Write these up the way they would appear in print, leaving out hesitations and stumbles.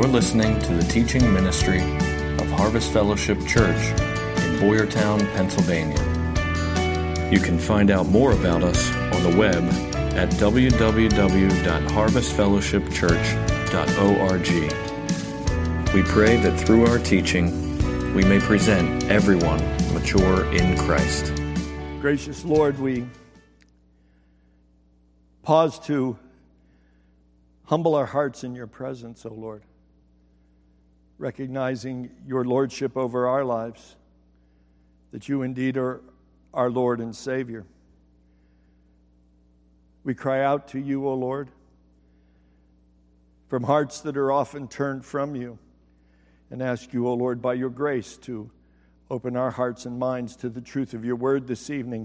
You're listening to the teaching ministry of Harvest Fellowship Church in Boyertown, Pennsylvania. You can find out more about us on the web at www.harvestfellowshipchurch.org. We pray that through our teaching, we may present everyone mature in Christ. Gracious Lord, we pause to humble our hearts in your presence, O Lord, recognizing your lordship over our lives, that you indeed are our Lord and Savior. We cry out to you, O Lord, from hearts that are often turned from you, and ask you, O Lord, by your grace to open our hearts and minds to the truth of your word this evening,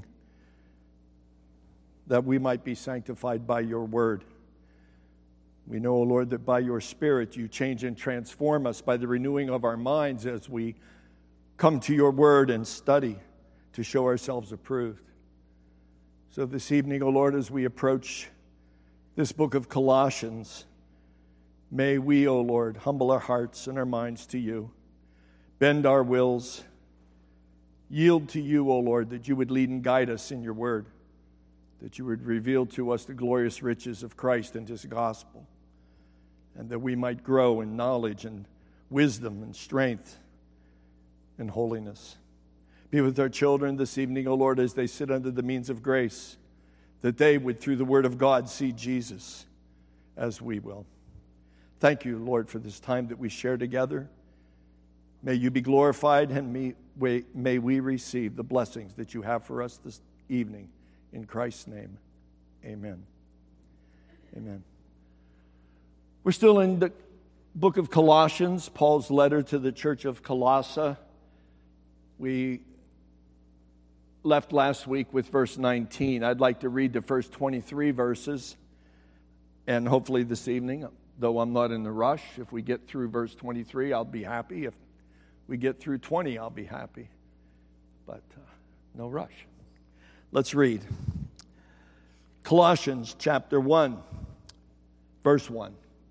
that we might be sanctified by your word. We know, O Lord, that by your Spirit you change and transform us by the renewing of our minds as we come to your word and study to show ourselves approved. So this evening, O Lord, as we approach this book of Colossians, may we, O Lord, humble our hearts and our minds to you, bend our wills, yield to you, O Lord, that you would lead and guide us in your word, that you would reveal to us the glorious riches of Christ and his gospel, and that we might grow in knowledge and wisdom and strength and holiness. Be with our children this evening, O Lord, as they sit under the means of grace, that they would, through the word of God, see Jesus as we will. Thank you, Lord, for this time that we share together. May you be glorified, and may we receive the blessings that you have for us this evening. In Christ's name, amen. Amen. We're still in the book of Colossians, Paul's letter to the church of Colossae. We left last week with verse 19. I'd like to read the first 23 verses, and hopefully this evening, though I'm not in a rush, if we get through verse 23, I'll be happy. If we get through 20, I'll be happy. But no rush. Let's read. Colossians chapter 1, verse 1.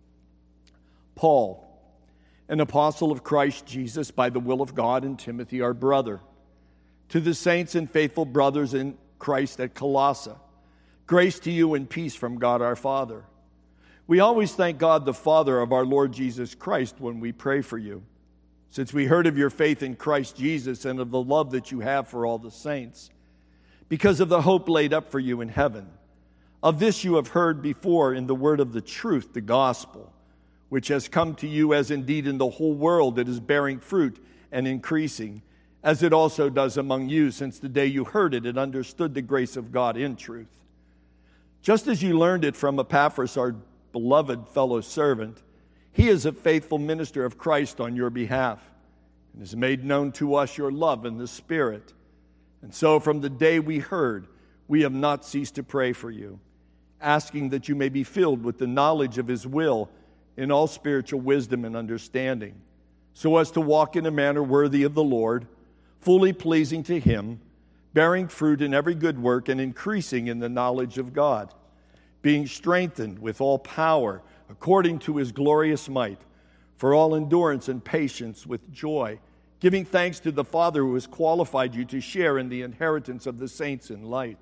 Paul, an apostle of Christ Jesus by the will of God, and Timothy our brother, to the saints and faithful brothers in Christ at Colossae, grace to you and peace from God our Father. We always thank God the Father of our Lord Jesus Christ when we pray for you, since we heard of your faith in Christ Jesus and of the love that you have for all the saints, because of the hope laid up for you in heaven. Of this you have heard before in the word of the truth, the gospel, which has come to you, as indeed in the whole world it is bearing fruit and increasing, as it also does among you since the day you heard it and understood the grace of God in truth. Just as you learned it from Epaphras, our beloved fellow servant, he is a faithful minister of Christ on your behalf, and has made known to us your love in the Spirit. And so from the day we heard, we have not ceased to pray for you, asking that you may be filled with the knowledge of his will in all spiritual wisdom and understanding, so as to walk in a manner worthy of the Lord, fully pleasing to him, bearing fruit in every good work and increasing in the knowledge of God, being strengthened with all power according to his glorious might, for all endurance and patience with joy, giving thanks to the Father who has qualified you to share in the inheritance of the saints in light.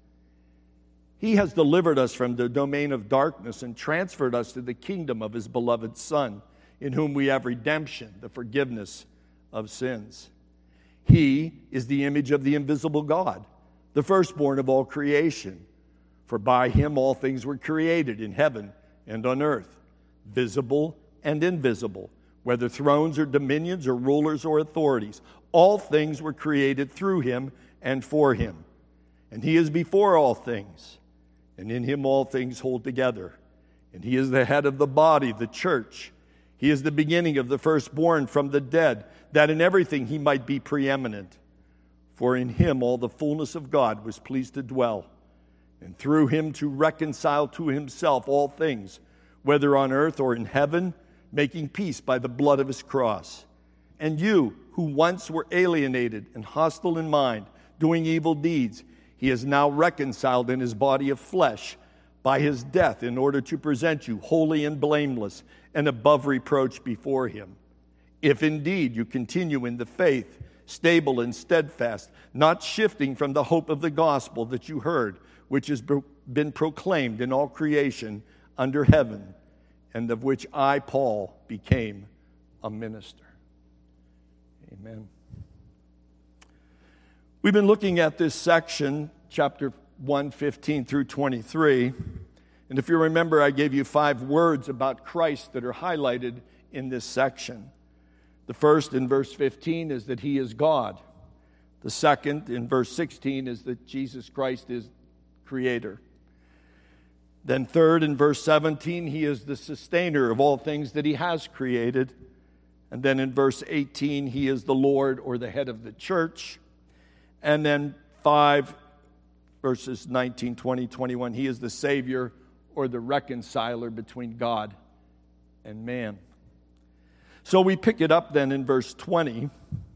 He has delivered us from the domain of darkness and transferred us to the kingdom of his beloved Son, in whom we have redemption, the forgiveness of sins. He is the image of the invisible God, the firstborn of all creation. For by him all things were created in heaven and on earth, visible and invisible, whether thrones or dominions or rulers or authorities. All things were created through him and for him. And he is before all things, and in him all things hold together. And he is the head of the body, the church. He is the beginning of the firstborn from the dead, that in everything he might be preeminent. For in him all the fullness of God was pleased to dwell, and through him to reconcile to himself all things, whether on earth or in heaven, making peace by the blood of his cross. And you, who once were alienated and hostile in mind, doing evil deeds, he is now reconciled in his body of flesh by his death in order to present you holy and blameless and above reproach before him. If indeed you continue in the faith, stable and steadfast, not shifting from the hope of the gospel that you heard, which has been proclaimed in all creation under heaven, and of which I, Paul, became a minister. Amen. We've been looking at this section, chapter 1, 15 through 23. And if you remember, I gave you 5 words about Christ that are highlighted in this section. The first in verse 15 is that he is God. The second in verse 16 is that Jesus Christ is creator. Then third in verse 17, he is the sustainer of all things that he has created. And then in verse 18, he is the Lord or the head of the church. And then 5 verses 19, 20, 21, he is the Savior or the reconciler between God and man. So we pick it up then in verse 20,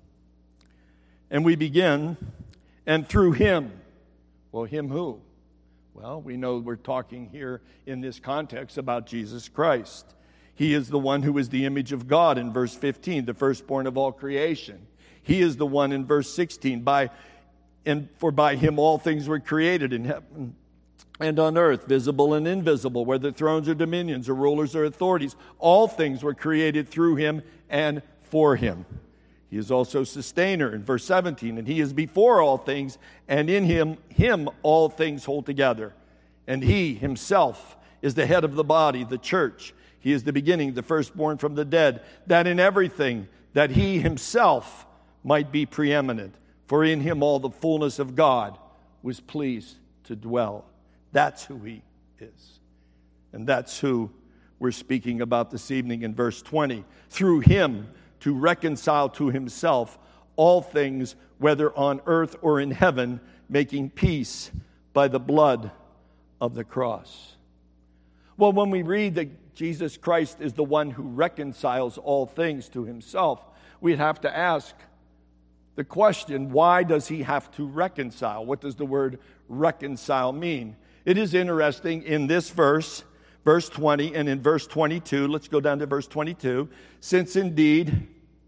and we begin, and through him. Well, him who? Well, we know we're talking here in this context about Jesus Christ. He is the one who is the image of God in verse 15, the firstborn of all creation. He is the one in verse 16, for by him all things were created in heaven and on earth, visible and invisible, whether thrones or dominions or rulers or authorities. All things were created through him and for him. He is also sustainer in verse 17, and he is before all things, and in him all things hold together. And he himself is the head of the body, the church. He is the beginning, the firstborn from the dead, that in everything that he himself might be preeminent. For in him all the fullness of God was pleased to dwell. That's who he is. And that's who we're speaking about this evening in verse 20. Through him to reconcile to himself all things, whether on earth or in heaven, making peace by the blood of the cross. Well, when we read that Jesus Christ is the one who reconciles all things to himself, we'd have to ask the question, why does he have to reconcile? What does the word reconcile mean? It is interesting in this verse 20, and in verse 22, let's go down to verse 22. Since indeed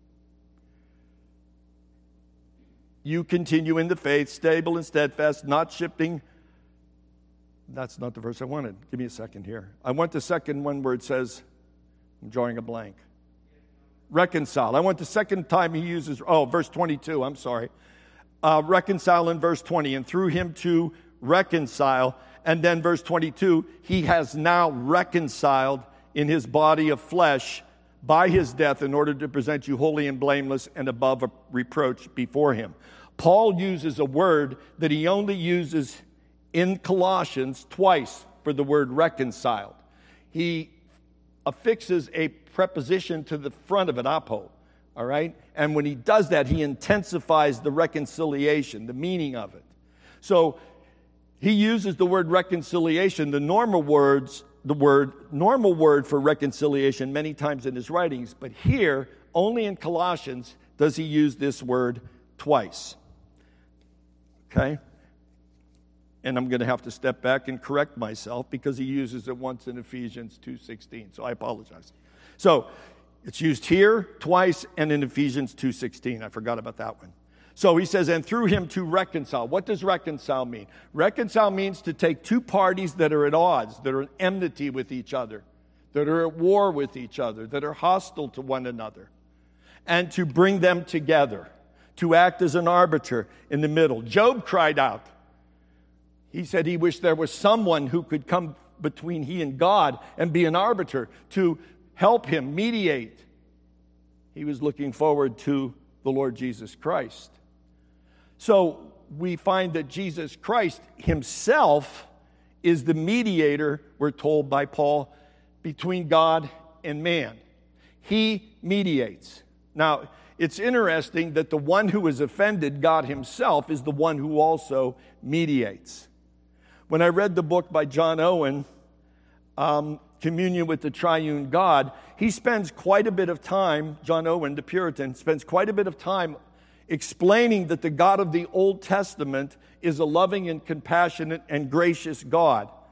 you continue in the faith, stable and steadfast, not shifting. That's not the verse I wanted. Give me a second here. I want the second one where it says, I'm drawing a blank. Reconcile. I want the second time he uses, verse 22, I'm sorry. Reconcile in verse 20, and through him to reconcile. And then verse 22, he has now reconciled in his body of flesh by his death in order to present you holy and blameless and above a reproach before him. Paul uses a word that he only uses in Colossians twice for the word reconciled. He affixes a preposition to the front of it, apo, all right? And when he does that, he intensifies the reconciliation, the meaning of it. So he uses the word reconciliation, the normal word for reconciliation many times in his writings, but here, only in Colossians, does he use this word twice. Okay? And I'm going to have to step back and correct myself because he uses it once in Ephesians 2:16, so I apologize. So, it's used here twice and in Ephesians 2:16. I forgot about that one. So he says, and through him to reconcile. What does reconcile mean? Reconcile means to take two parties that are at odds, that are at enmity with each other, that are at war with each other, that are hostile to one another, and to bring them together, to act as an arbiter in the middle. Job cried out. He said he wished there was someone who could come between he and God and be an arbiter to help him mediate. He was looking forward to the Lord Jesus Christ. So we find that Jesus Christ himself is the mediator, we're told by Paul, between God and man. He mediates. Now, it's interesting that the one who is offended, God himself, is the one who also mediates. When I read the book by John Owen, Communion with the Triune God, he spends quite a bit of time, John Owen, the Puritan, spends quite a bit of time explaining that the God of the Old Testament is a loving and compassionate and gracious God.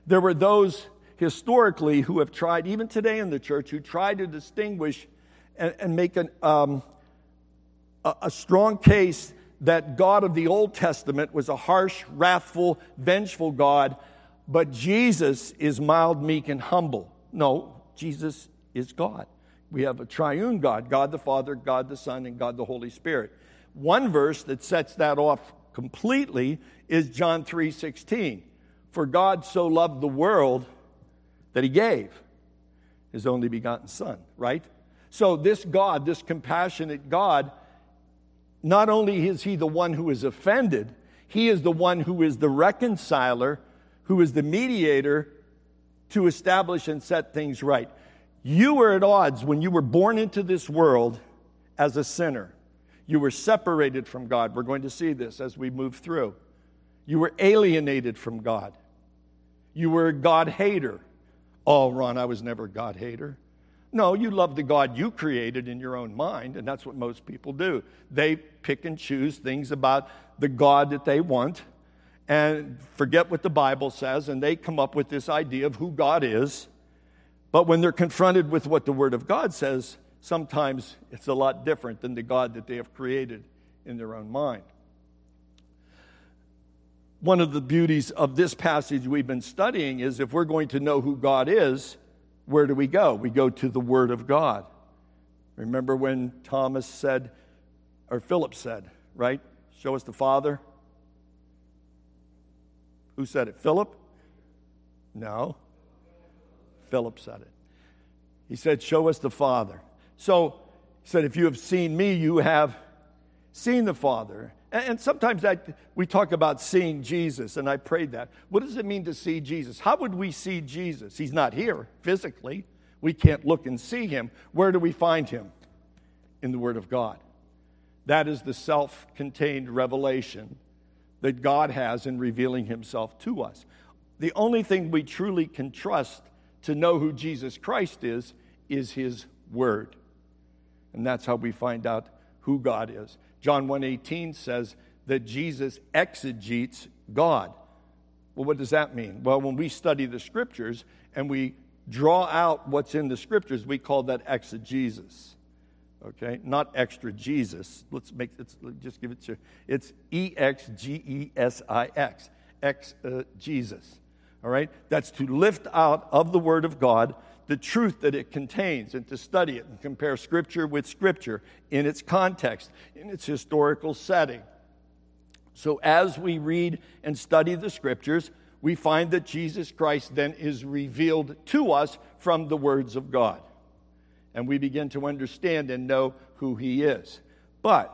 There were those historically who have tried, even today in the church, who try to distinguish and make a strong case that God of the Old Testament was a harsh, wrathful, vengeful God, but Jesus is mild, meek, and humble. No, Jesus is God. We have a triune God, God the Father, God the Son, and God the Holy Spirit. One verse that sets that off completely is John 3:16. For God so loved the world that he gave his only begotten Son, right? So this God, this compassionate God, not only is he the one who is offended, he is the one who is the reconciler, who is the mediator to establish and set things right. You were at odds when you were born into this world as a sinner. You were separated from God. We're going to see this as we move through. You were alienated from God. You were a God hater. Oh, Ron, I was never a God hater. No, you love the God you created in your own mind, and that's what most people do. They pick and choose things about the God that they want and forget what the Bible says, and they come up with this idea of who God is. But when they're confronted with what the Word of God says, sometimes it's a lot different than the God that they have created in their own mind. One of the beauties of this passage we've been studying is if we're going to know who God is, where do we go? We go to the Word of God. Remember when Thomas said, or Philip said, right? Show us the Father. Who said it? Philip? No. Philip said it. He said, show us the Father. So he said, if you have seen me, you have seen the Father. And sometimes we talk about seeing Jesus, and I prayed that. What does it mean to see Jesus? How would we see Jesus? He's not here physically. We can't look and see him. Where do we find him? In the Word of God. That is the self-contained revelation that God has in revealing himself to us. The only thing we truly can trust to know who Jesus Christ is his Word. And that's how we find out who God is. John 1:18 says that Jesus exegetes God. Well, what does that mean? Well, when we study the Scriptures and we draw out what's in the Scriptures, we call that exegesis. Okay? Not extra Jesus. Let's just give it to you. It's E-X-G-E-S-I-X. Exegesis. All right? That's to lift out of the Word of God the truth that it contains and to study it and compare Scripture with Scripture in its context, in its historical setting. So as we read and study the Scriptures, we find that Jesus Christ then is revealed to us from the words of God. And we begin to understand and know who he is. But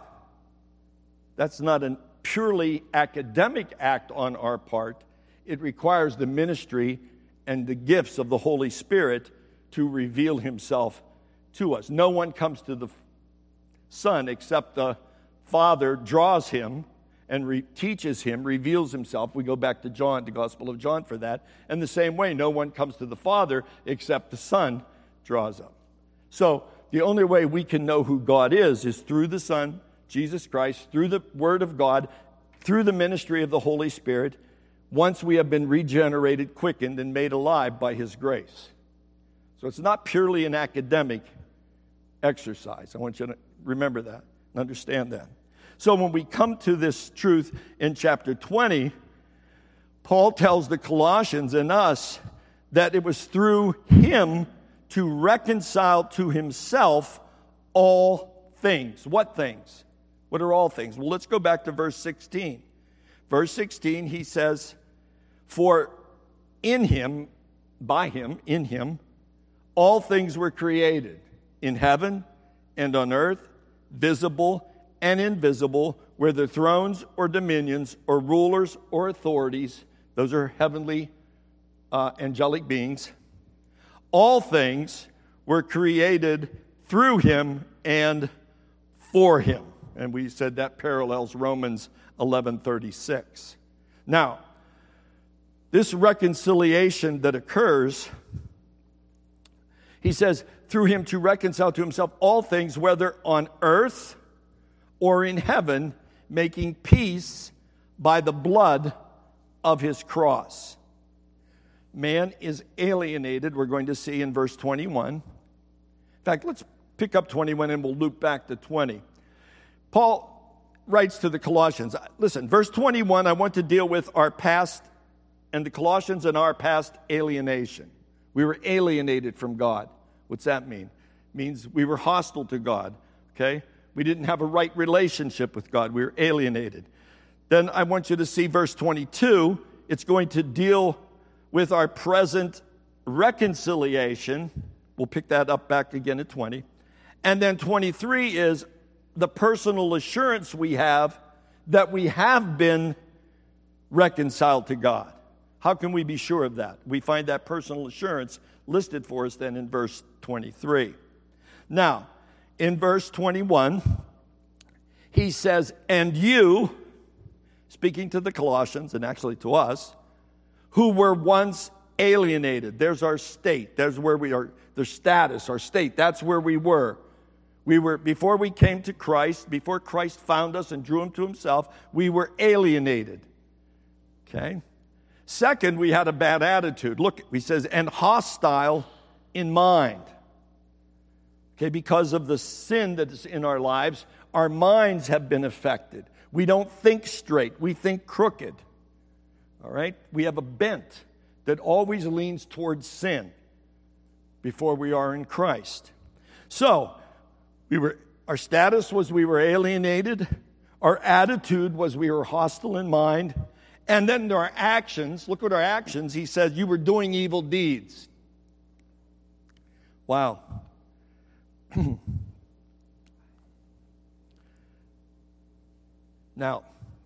that's not a purely academic act on our part. It requires the ministry and the gifts of the Holy Spirit to reveal himself to us. No one comes to the Son except the Father draws him and teaches him, reveals himself. We go back to John, the Gospel of John for that. And the same way, no one comes to the Father except the Son draws up. So the only way we can know who God is through the Son, Jesus Christ, through the Word of God, through the ministry of the Holy Spirit, once we have been regenerated, quickened, and made alive by his grace. So it's not purely an academic exercise. I want you to remember that and understand that. So when we come to this truth in chapter 20, Paul tells the Colossians and us that it was through him to reconcile to himself all things. What things? What are all things? Well, let's go back to verse 16. Verse 16, he says, for in him, by him, in him, all things were created, in heaven and on earth, visible and invisible, whether thrones or dominions or rulers or authorities. Those are heavenly angelic beings. All things were created through him and for him. And we said that parallels Romans 11:36. Now, this reconciliation that occurs, he says, through him to reconcile to himself all things, whether on earth or in heaven, making peace by the blood of his cross. man is alienated, we're going to see in verse 21. In fact, let's pick up 21 and we'll loop back to 20. Paul writes to the Colossians, listen, verse 21, I want to deal with our past and the Colossians and our past alienation. We were alienated from God. What's that mean? It means we were hostile to God, okay? We didn't have a right relationship with God. We were alienated. Then I want you to see verse 22. It's going to deal with our present reconciliation. We'll pick that up back again at 20. And then 23 is the personal assurance we have that we have been reconciled to God. How can we be sure of that? We find that personal assurance listed for us then in verse 23. Now, in verse 21, he says, and you, speaking to the Colossians and actually to us, who were once alienated. There's our state. There's where we are, the status, our state. That's where we were. We were, before we came to Christ, before Christ found us and drew him to himself, we were alienated. Okay? Second, we had a bad attitude. Look, he says, and hostile in mind. Okay, because of the sin that is in our lives, our minds have been affected. We don't think straight. We think crooked. All right? We have a bent that always leans towards sin before we are in Christ. So, our status was we were alienated. Our attitude was we were hostile in mind. And then our actions, look at our actions. He says, you were doing evil deeds. Wow. Now,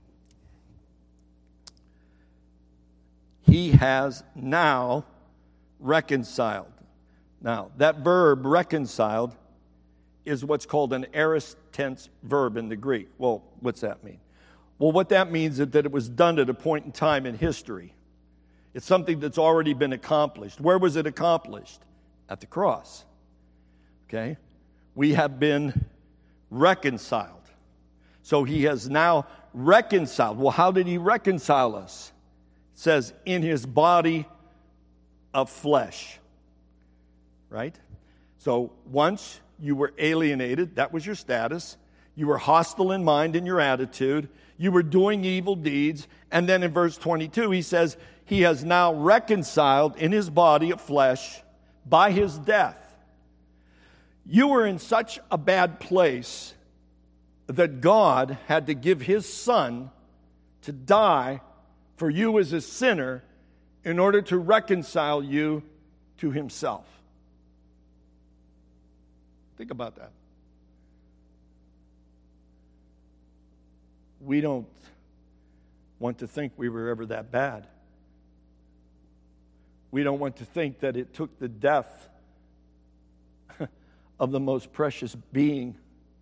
he has now reconciled. Now, that verb, reconciled, is what's called an aorist tense verb in the Greek. Well, what's that mean? Well, what that means is that it was done at a point in time in history. It's something that's already been accomplished. Where was it accomplished? At the cross. Okay? We have been reconciled. So he has now reconciled. Well, how did he reconcile us? It says, in his body of flesh. Right? So once you were alienated, that was your status. You were hostile in mind in your attitude. You were doing evil deeds. And then in verse 22, he says, he has now reconciled in his body of flesh by his death. You were in such a bad place that God had to give his son to die for you as a sinner in order to reconcile you to himself. Think about that. We don't want to think we were ever that bad. We don't want to think that it took the death of the most precious being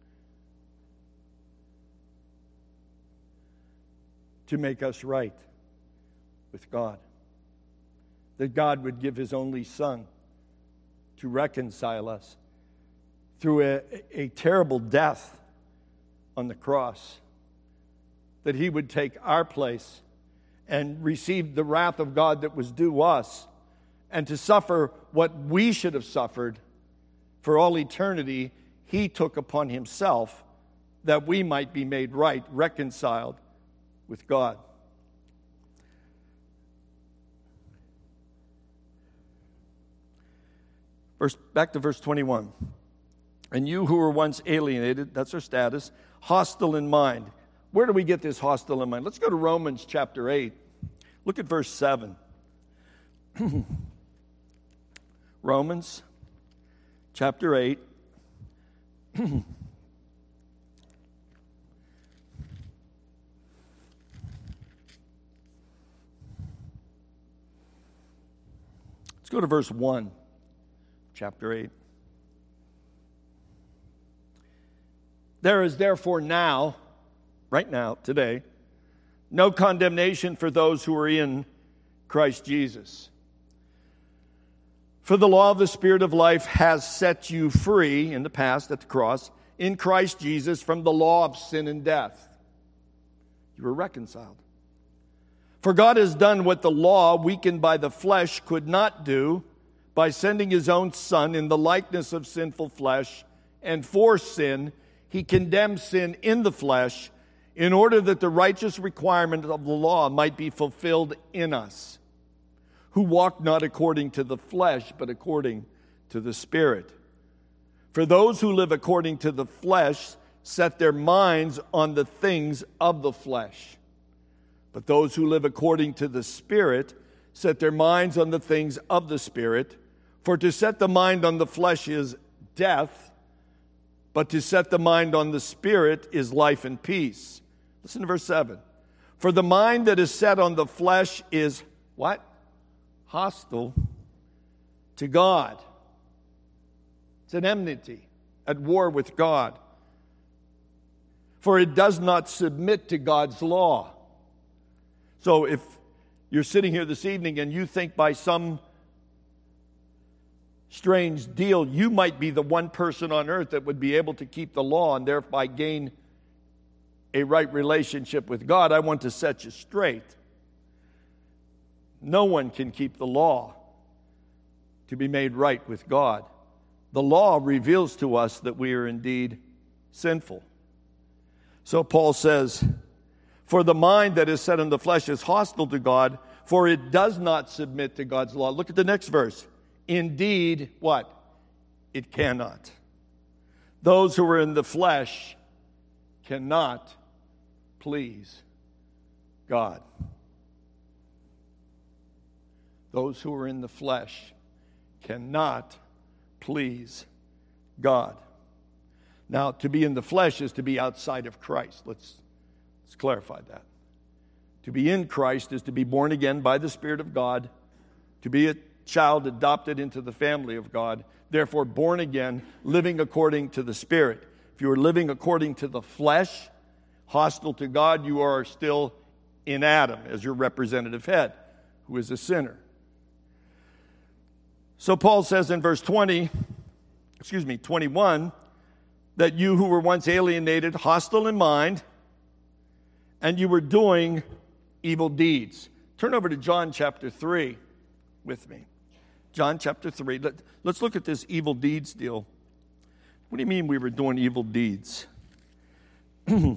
to make us right with God. That God would give his only son to reconcile us through a terrible death on the cross. That he would take our place and receive the wrath of God that was due us, and to suffer what we should have suffered for all eternity, he took upon himself that we might be made right, reconciled with God. Back to verse 21. And you who were once alienated, that's our status, hostile in mind. Where do we get this hostile in mind? Let's go to Romans chapter 8. Look at verse 7. Romans chapter 8. Let's go to verse 1, chapter 8. There is therefore now, right now, today, no condemnation for those who are in Christ Jesus. For the law of the Spirit of life has set you free, in the past, at the cross, in Christ Jesus, from the law of sin and death. You were reconciled. For God has done what the law, weakened by the flesh, could not do, by sending his own Son in the likeness of sinful flesh, and for sin, he condemned sin in the flesh, in order that the righteous requirement of the law might be fulfilled in us, who walk not according to the flesh, but according to the Spirit. For those who live according to the flesh set their minds on the things of the flesh. But those who live according to the Spirit set their minds on the things of the Spirit. For to set the mind on the flesh is death, but to set the mind on the Spirit is life and peace. Listen to verse 7. For the mind that is set on the flesh is what? Hostile to God. It's an enmity, at war with God. For it does not submit to God's law. So if you're sitting here this evening and you think by some strange deal you might be the one person on earth that would be able to keep the law and thereby gain a right relationship with God, I want to set you straight. No one can keep the law to be made right with God. The law reveals to us that we are indeed sinful. So Paul says, for the mind that is set in the flesh is hostile to God, for it does not submit to God's law. Look at the next verse. Indeed, what? It cannot. Those who are in the flesh cannot please God. Those who are in the flesh cannot please God. Now, to be in the flesh is to be outside of Christ. Let's clarify that. To be in Christ is to be born again by the Spirit of God, to be a child adopted into the family of God, therefore born again, living according to the Spirit. If you are living according to the flesh, hostile to God, you are still in Adam as your representative head, who is a sinner. So Paul says in verse 21, that you who were once alienated, hostile in mind, and you were doing evil deeds. Turn over to John chapter 3 with me. John chapter 3. Let's look at this evil deeds deal. What do you mean we were doing evil deeds? Let's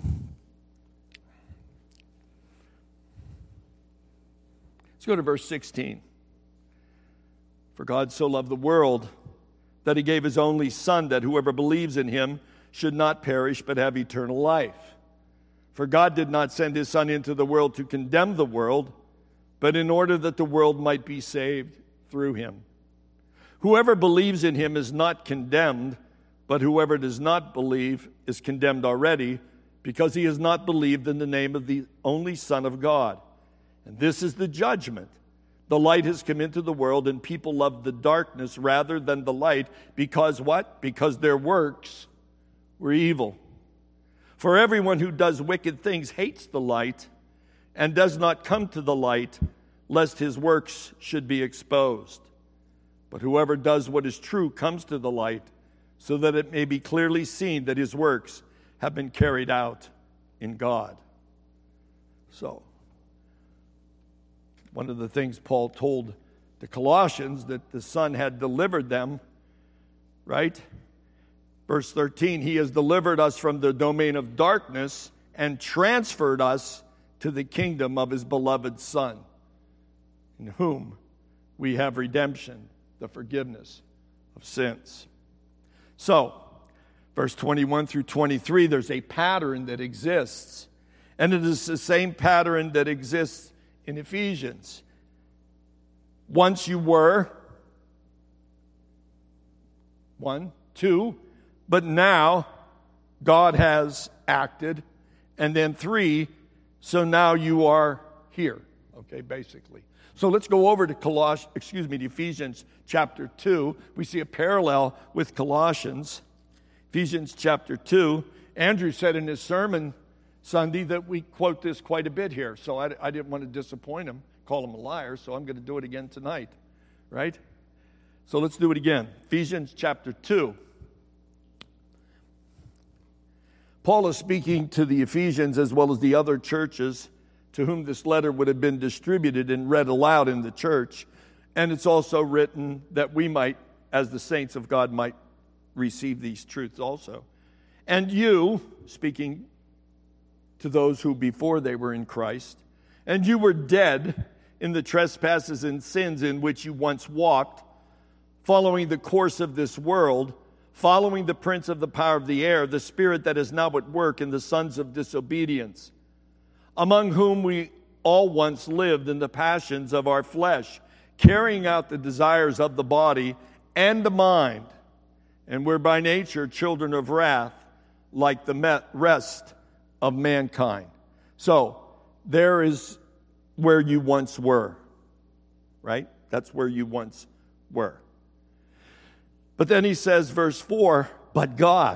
go to verse 16. For God so loved the world that he gave his only Son, that whoever believes in him should not perish but have eternal life. For God did not send his Son into the world to condemn the world, but in order that the world might be saved through him. Whoever believes in him is not condemned, but whoever does not believe is condemned already, because he has not believed in the name of the only Son of God. And this is the judgment. The light has come into the world, and people love the darkness rather than the light, because what? Because their works were evil. For everyone who does wicked things hates the light and does not come to the light, lest his works should be exposed. But whoever does what is true comes to the light, so that it may be clearly seen that his works have been carried out in God. So, one of the things Paul told the Colossians, that the Son had delivered them, right? Verse 13, he has delivered us from the domain of darkness and transferred us to the kingdom of his beloved Son, in whom we have redemption, the forgiveness of sins. So, verse 21 through 23, there's a pattern that exists. And it is the same pattern that exists in Ephesians. Once you were, 1, 2, but now God has acted. And then 3, so now you are here. Okay, basically. So let's go over to Ephesians chapter 2. We see a parallel with Colossians. Ephesians chapter 2. Andrew said in his sermon Sunday that we quote this quite a bit here. So I didn't want to disappoint him, call him a liar, so I'm going to do it again tonight. Right? So let's do it again. Ephesians chapter 2. Paul is speaking to the Ephesians as well as the other churches to whom this letter would have been distributed and read aloud in the church. And it's also written that we might, as the saints of God, might receive these truths also. And you, speaking to those who before they were in Christ, and you were dead in the trespasses and sins in which you once walked, following the course of this world, following the prince of the power of the air, the spirit that is now at work in the sons of disobedience, among whom we all once lived in the passions of our flesh, carrying out the desires of the body and the mind, and were by nature children of wrath, like the rest of mankind. So, there is where you once were, right? That's where you once were. But then he says, verse 4, but God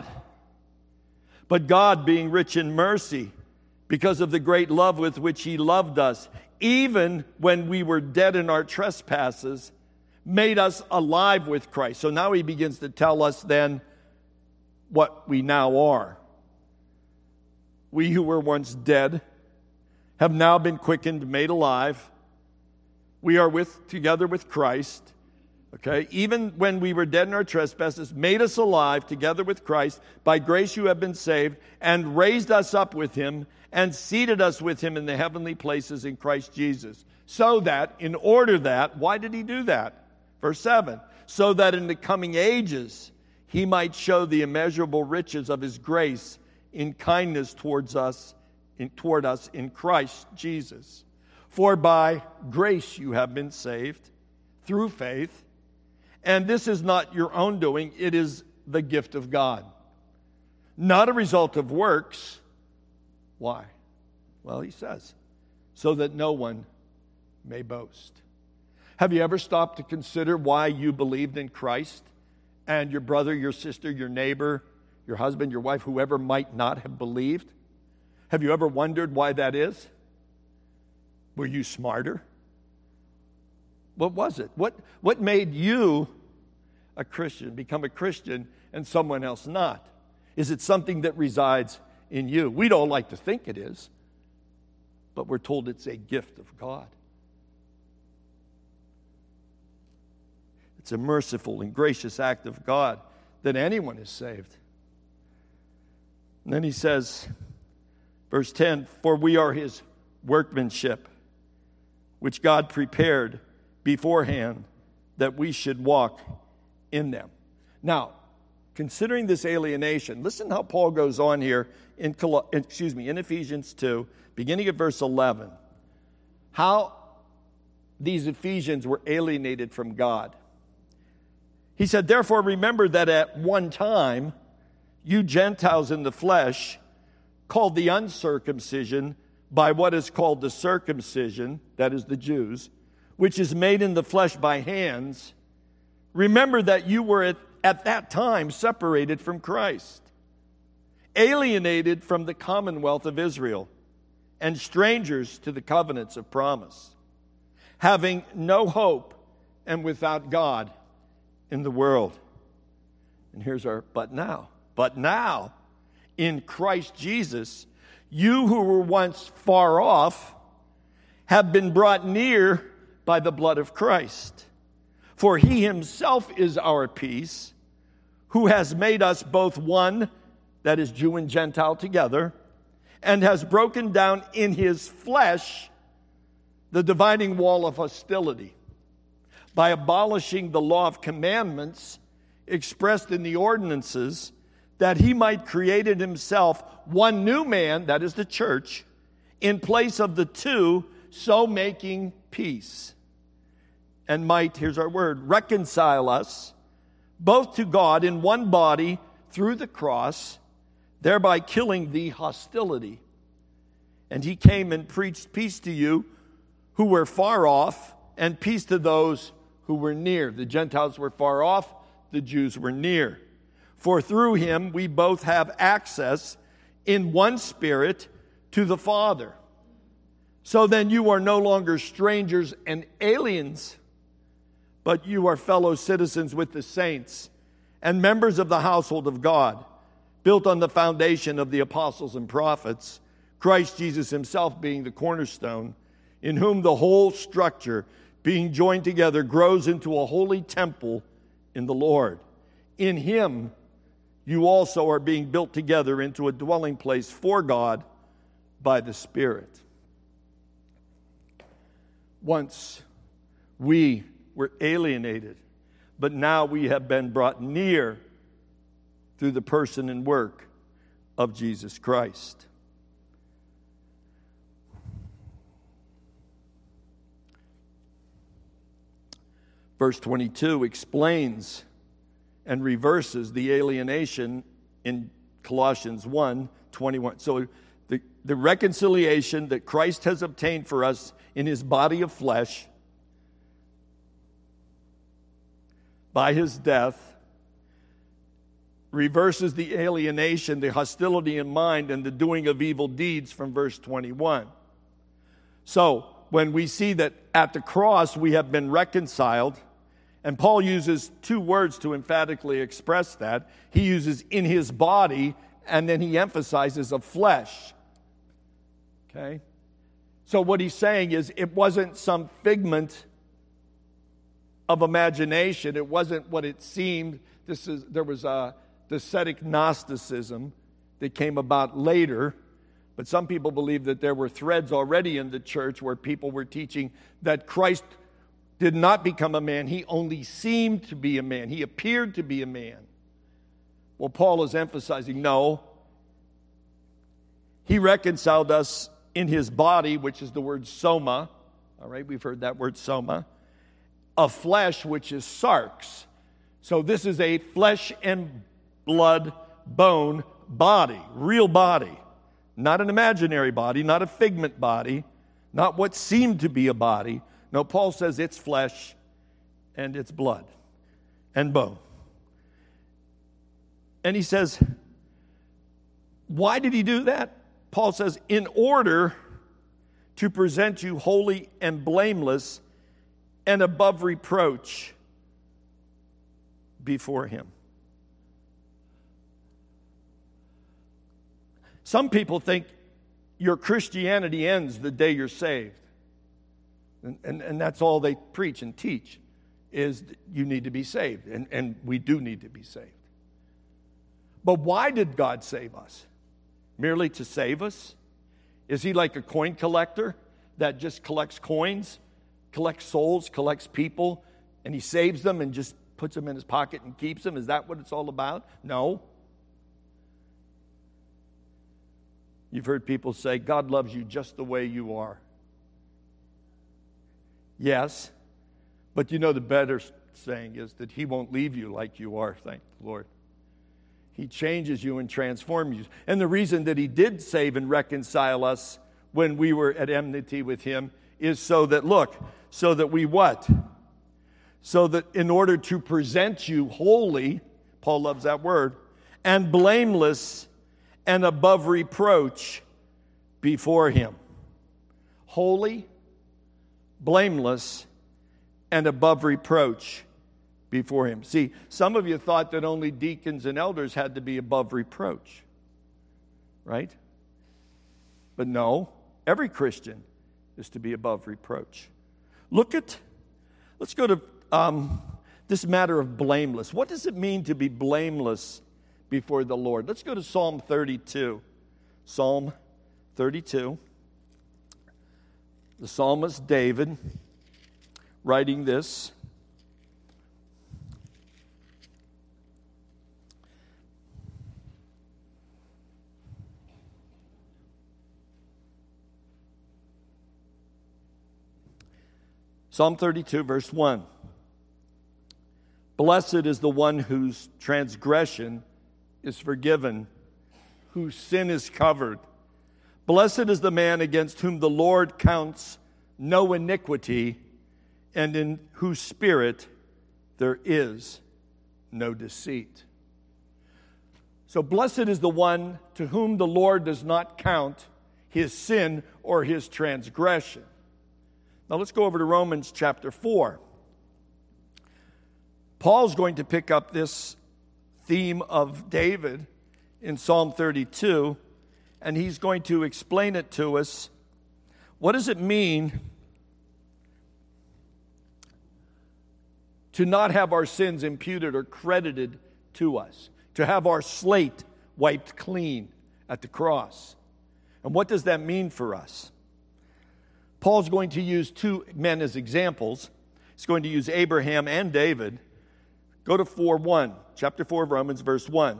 being rich in mercy, because of the great love with which he loved us, even when we were dead in our trespasses, made us alive with Christ. So now he begins to tell us then what we now are. We who were once dead have now been quickened, made alive. We are together with Christ. Okay, even when we were dead in our trespasses, made us alive together with Christ. By grace you have been saved, and raised us up with him, and seated us with him in the heavenly places in Christ Jesus. So that, in order that, why did he do that? Verse 7, so that in the coming ages he might show the immeasurable riches of his grace in kindness toward us in Christ Jesus. For by grace you have been saved, through faith. And this is not your own doing, it is the gift of God. Not a result of works. Why? Well, he says, so that no one may boast. Have you ever stopped to consider why you believed in Christ and your brother, your sister, your neighbor, your husband, your wife, whoever might not have believed? Have you ever wondered why that is? Were you smarter? What was it? What made you a Christian, become a Christian, and someone else not? Is it something that resides in you? We don't like to think it is, but we're told it's a gift of God. It's a merciful and gracious act of God that anyone is saved. And then he says, verse 10, for we are his workmanship, which God prepared beforehand that we should walk in them. Now, considering this alienation, listen how Paul goes on here in Ephesians 2, beginning at verse 11. How these Ephesians were alienated from God. He said, therefore remember that at one time, you Gentiles in the flesh, called the uncircumcision by what is called the circumcision, that is the Jews, which is made in the flesh by hands, remember that you were at that time separated from Christ, alienated from the commonwealth of Israel, and strangers to the covenants of promise, having no hope and without God in the world. And here's our but now. But now, in Christ Jesus, you who were once far off have been brought near by the blood of Christ. For he himself is our peace, who has made us both one, that is Jew and Gentile together, and has broken down in his flesh the dividing wall of hostility, by abolishing the law of commandments expressed in the ordinances, that he might create in himself one new man, that is the church, in place of the two, so making peace. And might, here's our word, reconcile us both to God in one body through the cross, thereby killing the hostility. And he came and preached peace to you who were far off, and peace to those who were near. The Gentiles were far off, the Jews were near. For through him we both have access in one spirit to the Father. So then you are no longer strangers and aliens, but you are fellow citizens with the saints and members of the household of God, built on the foundation of the apostles and prophets, Christ Jesus himself being the cornerstone, in whom the whole structure, being joined together, grows into a holy temple in the Lord. In him you also are being built together into a dwelling place for God by the Spirit. Once we were alienated, but now we have been brought near through the person and work of Jesus Christ. Verse 22 explains and reverses the alienation in Colossians 1:21. So the reconciliation that Christ has obtained for us in his body of flesh by his death reverses the alienation, the hostility in mind, and the doing of evil deeds from verse 21. So when we see that at the cross we have been reconciled, and Paul uses two words to emphatically express that. He uses in his body, and then he emphasizes of flesh. Okay? So what he's saying is it wasn't some figment of imagination. It wasn't what it seemed. There was a ascetic Gnosticism that came about later. But some people believe that there were threads already in the church where people were teaching that Christ did not become a man. He only seemed to be a man. He appeared to be a man. Well, Paul is emphasizing, no. He reconciled us in his body, which is the word soma. All right, we've heard that word soma. Of flesh, which is sarx. So this is a flesh and blood, bone body, real body. Not an imaginary body, not a figment body, not what seemed to be a body. No, Paul says it's flesh and it's blood and bone. And he says, why did he do that? Paul says, in order to present you holy and blameless and above reproach before him. Some people think your Christianity ends the day you're saved. And that's all they preach and teach, is you need to be saved. And we do need to be saved. But why did God save us? Merely to save us? Is he like a coin collector that just collects coins, collects souls, collects people, and he saves them and just puts them in his pocket and keeps them? Is that what it's all about? No. You've heard people say, God loves you just the way you are. Yes, but you know the better saying is that he won't leave you like you are, thank the Lord. He changes you and transforms you. And the reason that he did save and reconcile us when we were at enmity with him is so that we what? So that in order to present you holy, Paul loves that word, and blameless and above reproach before him. Holy, blameless, and above reproach before him. See, some of you thought that only deacons and elders had to be above reproach, right? But no, every Christian is to be above reproach. Let's go to this matter of blameless. What does it mean to be blameless before the Lord? Let's go to Psalm 32. Psalm 32. The psalmist David writing this. Psalm 32, verse 1. Blessed is the one whose transgression is forgiven, whose sin is covered. Blessed is the man against whom the Lord counts no iniquity, and in whose spirit there is no deceit. So blessed is the one to whom the Lord does not count his sin or his transgression. Now let's go over to Romans chapter 4. Paul's going to pick up this theme of David in Psalm 32, and he's going to explain it to us. What does it mean to not have our sins imputed or credited to us? To have our slate wiped clean at the cross. And what does that mean for us? Paul's going to use two men as examples. He's going to use Abraham and David. Go to 4:1, chapter 4 of Romans, verse 1.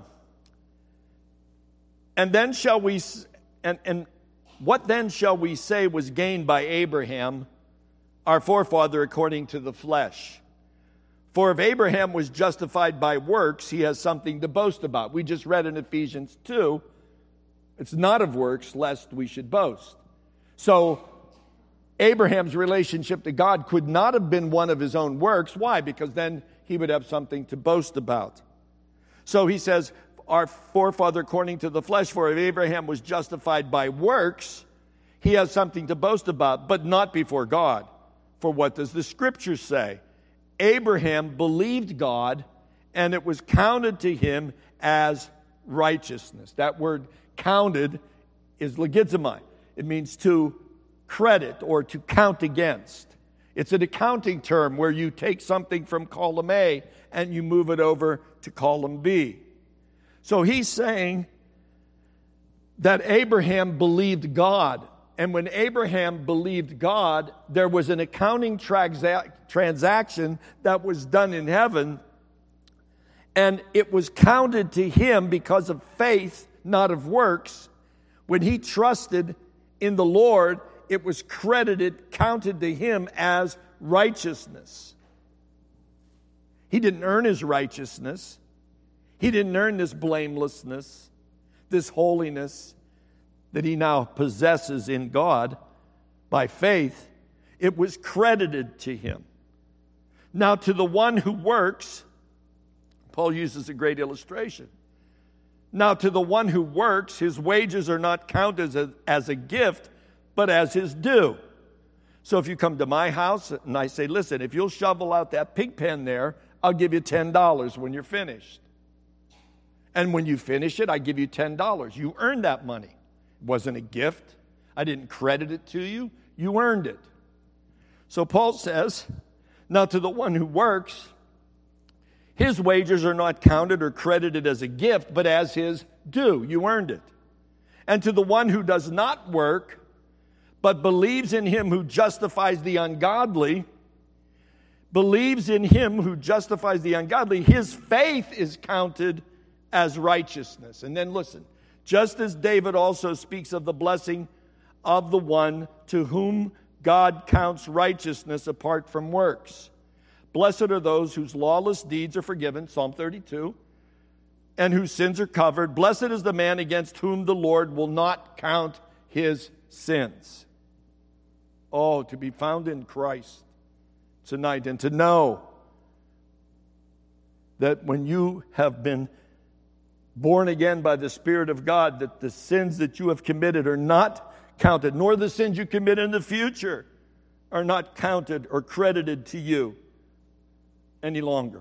And then shall we, and what then shall we say was gained by Abraham, our forefather, according to the flesh? For if Abraham was justified by works, he has something to boast about. We just read in Ephesians 2, it's not of works, lest we should boast. So Abraham's relationship to God could not have been one of his own works. Why? Because then he would have something to boast about. So he says, our forefather according to the flesh, for if Abraham was justified by works, he has something to boast about, but not before God. For what does the Scripture say? Abraham believed God, and it was counted to him as righteousness. That word counted is logizomai. It means to credit or to count against. It's an accounting term where you take something from column A and you move it over to column B. So he's saying that Abraham believed God. And when Abraham believed God, there was an accounting transaction that was done in heaven. And it was counted to him because of faith, not of works. When he trusted in the Lord, it was credited, counted to him as righteousness. He didn't earn his righteousness. He didn't earn this blamelessness, this holiness that he now possesses in God by faith. It was credited to him. Now, to the one who works, Paul uses a great illustration. Now, to the one who works, his wages are not counted as a gift, but as his due. So if you come to my house and I say, listen, if you'll shovel out that pig pen there, I'll give you $10 when you're finished. And when you finish it, I give you $10. You earned that money. It wasn't a gift. I didn't credit it to you. You earned it. So Paul says, now to the one who works, his wages are not counted or credited as a gift, but as his due. You earned it. And to the one who does not work, but believes in him who justifies the ungodly, his faith is counted as righteousness. And then listen, just as David also speaks of the blessing of the one to whom God counts righteousness apart from works. Blessed are those whose lawless deeds are forgiven, Psalm 32, and whose sins are covered. Blessed is the man against whom the Lord will not count his sins. Oh, to be found in Christ tonight and to know that when you have been born again by the Spirit of God, that the sins that you have committed are not counted, nor the sins you commit in the future are not counted or credited to you any longer.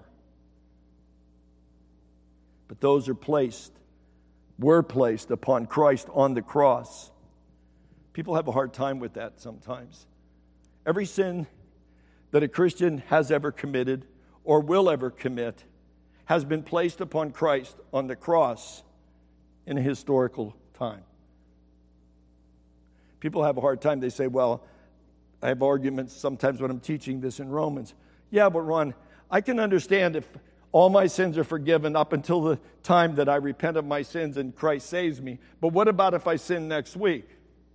But those were placed upon Christ on the cross. People have a hard time with that sometimes. Every sin that a Christian has ever committed or will ever commit has been placed upon Christ on the cross in a historical time. People have a hard time. They say, well, I have arguments sometimes when I'm teaching this in Romans. Yeah, but Ron, I can understand if all my sins are forgiven up until the time that I repent of my sins and Christ saves me. But what about if I sin next week?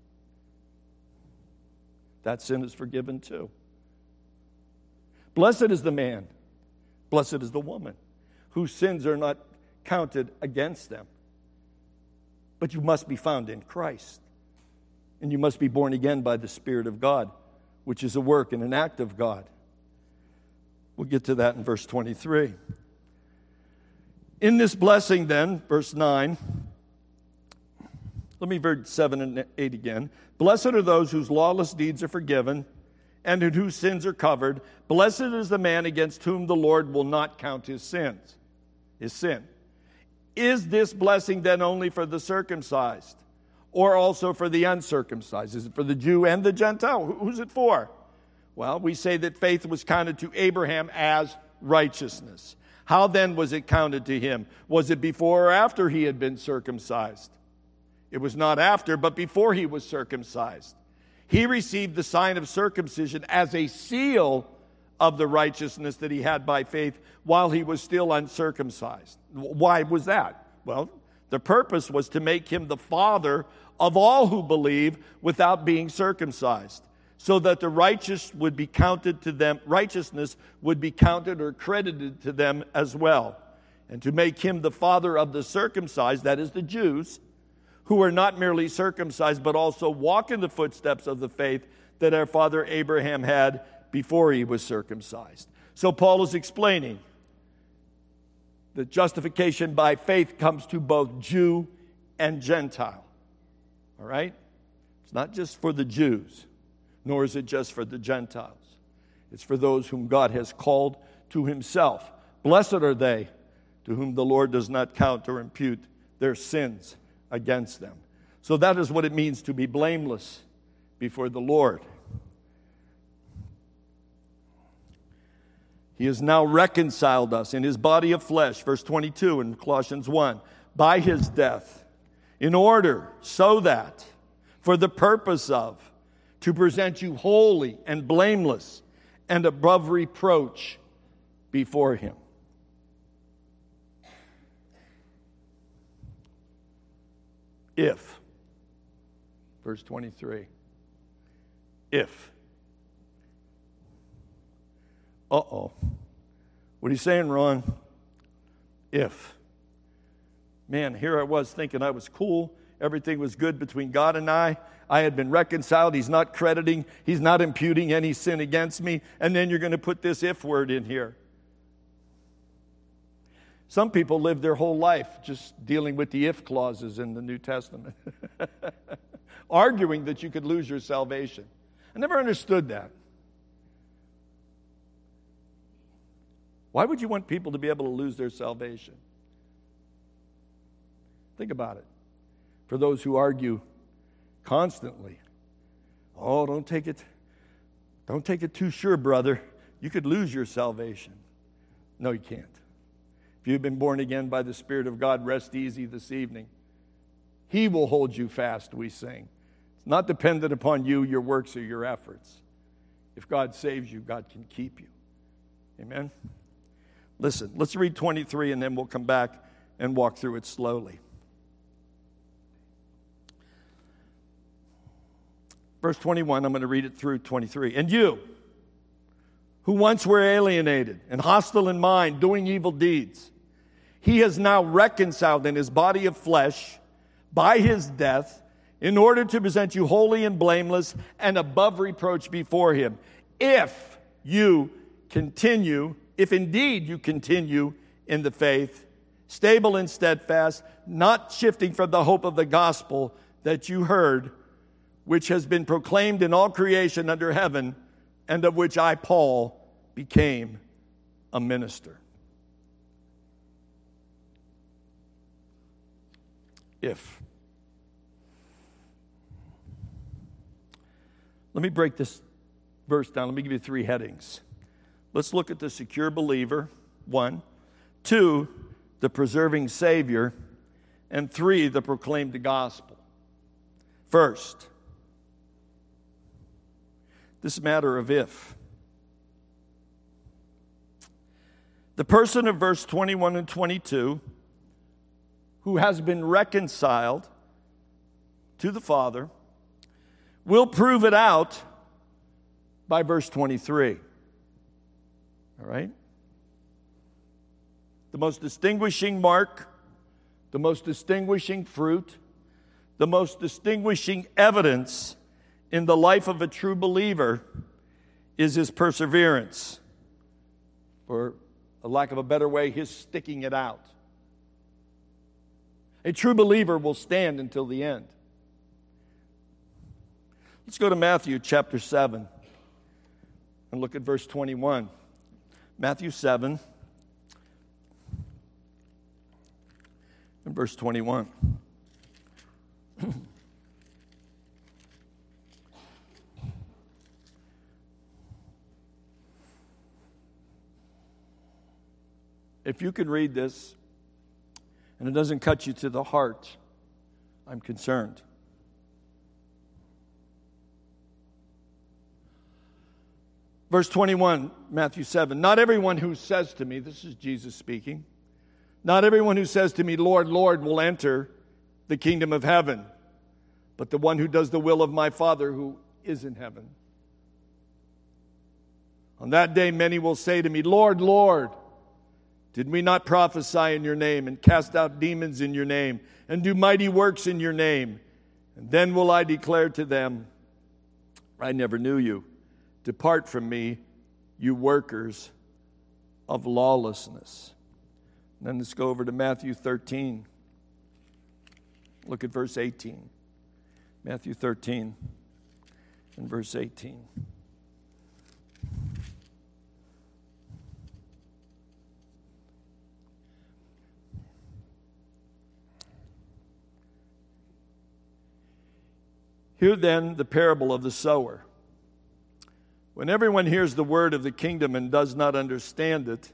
That sin is forgiven too. Blessed is the man, blessed is the woman, whose sins are not counted against them. But you must be found in Christ. And you must be born again by the Spirit of God, which is a work and an act of God. We'll get to that in verse 23. In this blessing then, verse 9, let me read 7 and 8 again. Blessed are those whose lawless deeds are forgiven and in whose sins are covered. Blessed is the man against whom the Lord will not count his sin. Is this blessing then only for the circumcised? or also for the uncircumcised? Is it for the Jew and the Gentile? Who's it for? Well, we say that faith was counted to Abraham as righteousness. How then was it counted to him? Was it before or after he had been circumcised? It was not after, but before he was circumcised. He received the sign of circumcision as a seal of the righteousness that he had by faith while he was still uncircumcised. Why was that? Well, the purpose was to make him the father of all who believe without being circumcised, so that the righteousness would be counted or credited to them as well, and to make him the father of the circumcised, that is the Jews, who are not merely circumcised, but also walk in the footsteps of the faith that our father Abraham had before he was circumcised. So Paul is explaining that justification by faith comes to both Jew and Gentile. All right? It's not just for the Jews, nor is it just for the Gentiles. It's for those whom God has called to himself. Blessed are they to whom the Lord does not count or impute their sins against them. So that is what it means to be blameless before the Lord. He has now reconciled us in his body of flesh, verse 22 in Colossians 1, by his death, in order, so that, for the purpose of, to present you holy and blameless and above reproach before him. If, verse 23, if. Uh-oh. What are you saying, Ron? If. Man, here I was thinking I was cool. Everything was good between God and I. I had been reconciled. He's not crediting. He's not imputing any sin against me. And then you're going to put this if word in here. Some people live their whole life just dealing with the if clauses in the New Testament. Arguing that you could lose your salvation. I never understood that. Why would you want people to be able to lose their salvation? Think about it. For those who argue constantly, oh, don't take it too sure, brother. You could lose your salvation. No, you can't. If you've been born again by the Spirit of God, rest easy this evening. He will hold you fast, we sing. It's not dependent upon you, your works, or your efforts. If God saves you, God can keep you. Amen? Listen, let's read 23 and then we'll come back and walk through it slowly. Verse 21, I'm going to read it through 23. And you, who once were alienated and hostile in mind, doing evil deeds, he has now reconciled in his body of flesh by his death in order to present you holy and blameless and above reproach before him. If indeed you continue in the faith, stable and steadfast, not shifting from the hope of the gospel that you heard, which has been proclaimed in all creation under heaven, and of which I, Paul, became a minister. If. Let me break this verse down. Let me give you 3 headings. Let's look at the secure believer, 1. 2, the preserving Savior. And 3, the proclaimed gospel. First, this matter of if. The person of verse 21 and 22, who has been reconciled to the Father, will prove it out by verse 23. All right? The most distinguishing mark, the most distinguishing fruit, the most distinguishing evidence in the life of a true believer is his perseverance. For a lack of a better way, his sticking it out. A true believer will stand until the end. Let's go to Matthew chapter 7 and look at verse 21. Matthew 7 and verse 21. If you can read this and it doesn't cut you to the heart, I'm concerned. Verse 21, Matthew 7. Not everyone who says to me, this is Jesus speaking, not everyone who says to me, Lord, Lord, will enter the kingdom of heaven, but the one who does the will of my Father who is in heaven. On that day many will say to me, Lord, Lord, did we not prophesy in your name and cast out demons in your name and do mighty works in your name? And then will I declare to them, I never knew you. Depart from me, you workers of lawlessness. And then let's go over to Matthew 13. Look at verse 18. Matthew 13 and verse 18. Hear then the parable of the sower. When everyone hears the word of the kingdom and does not understand it,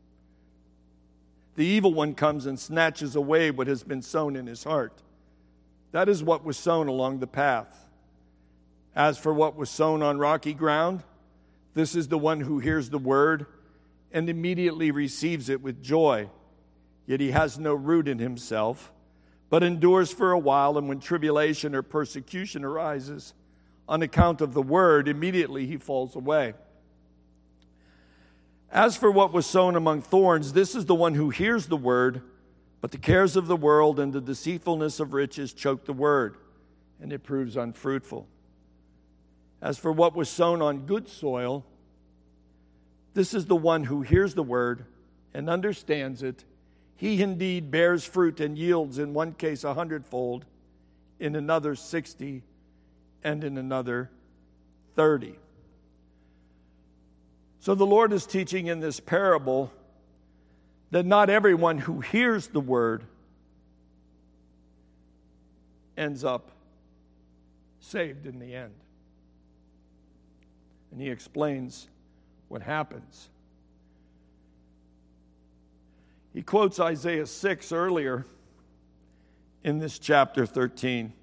the evil one comes and snatches away what has been sown in his heart. That is what was sown along the path. As for what was sown on rocky ground, this is the one who hears the word and immediately receives it with joy. Yet he has no root in himself, but endures for a while, and when tribulation or persecution arises on account of the word, immediately he falls away. As for what was sown among thorns, this is the one who hears the word, but the cares of the world and the deceitfulness of riches choke the word, and it proves unfruitful. As for what was sown on good soil, this is the one who hears the word and understands it. He indeed bears fruit and yields in one case 100-fold, in another 60, and in another 30. So the Lord is teaching in this parable that not everyone who hears the word ends up saved in the end. And he explains what happens. He quotes Isaiah 6 earlier in this chapter 13.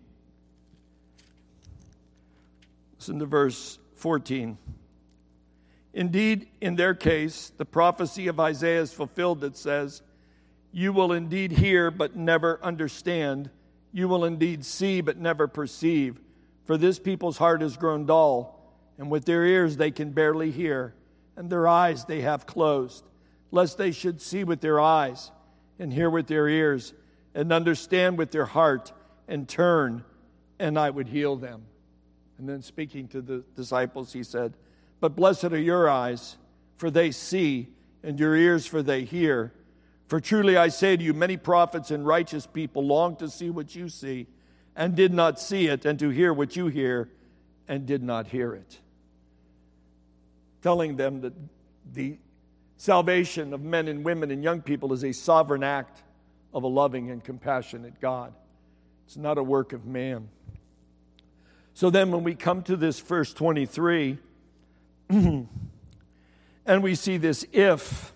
Listen to verse 14. Indeed, in their case, the prophecy of Isaiah is fulfilled that says, you will indeed hear but never understand. You will indeed see but never perceive. For this people's heart has grown dull, and with their ears they can barely hear, and their eyes they have closed, lest they should see with their eyes, and hear with their ears, and understand with their heart, and turn, and I would heal them. And then speaking to the disciples, he said, but blessed are your eyes, for they see, and your ears, for they hear. For truly I say to you, many prophets and righteous people long to see what you see, and did not see it, and to hear what you hear, and did not hear it. Telling them that the salvation of men and women and young people is a sovereign act of a loving and compassionate God. It's not a work of man. So then when we come to this verse 23, and we see this if,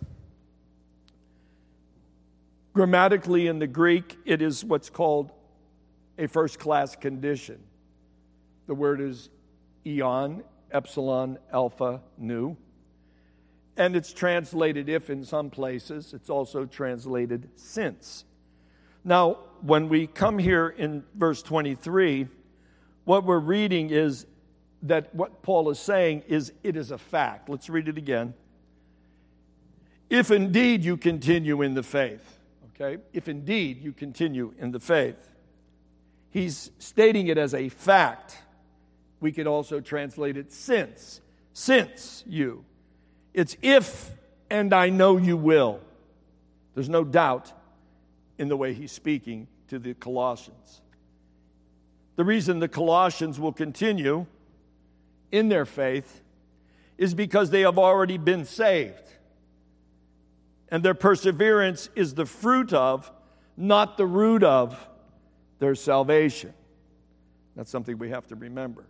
grammatically in the Greek, it is what's called a first-class condition. The word is eon, epsilon, alpha, nu. And it's translated if in some places. It's also translated since. Now, when we come here in verse 23, what we're reading is that what Paul is saying is it is a fact. Let's read it again. If indeed you continue in the faith, okay? If indeed you continue in the faith. He's stating it as a fact. We could also translate it since you. It's if and I know you will. There's no doubt in the way he's speaking to the Colossians. The reason the Colossians will continue in their faith is because they have already been saved. And their perseverance is the fruit of, not the root of, their salvation. That's something we have to remember.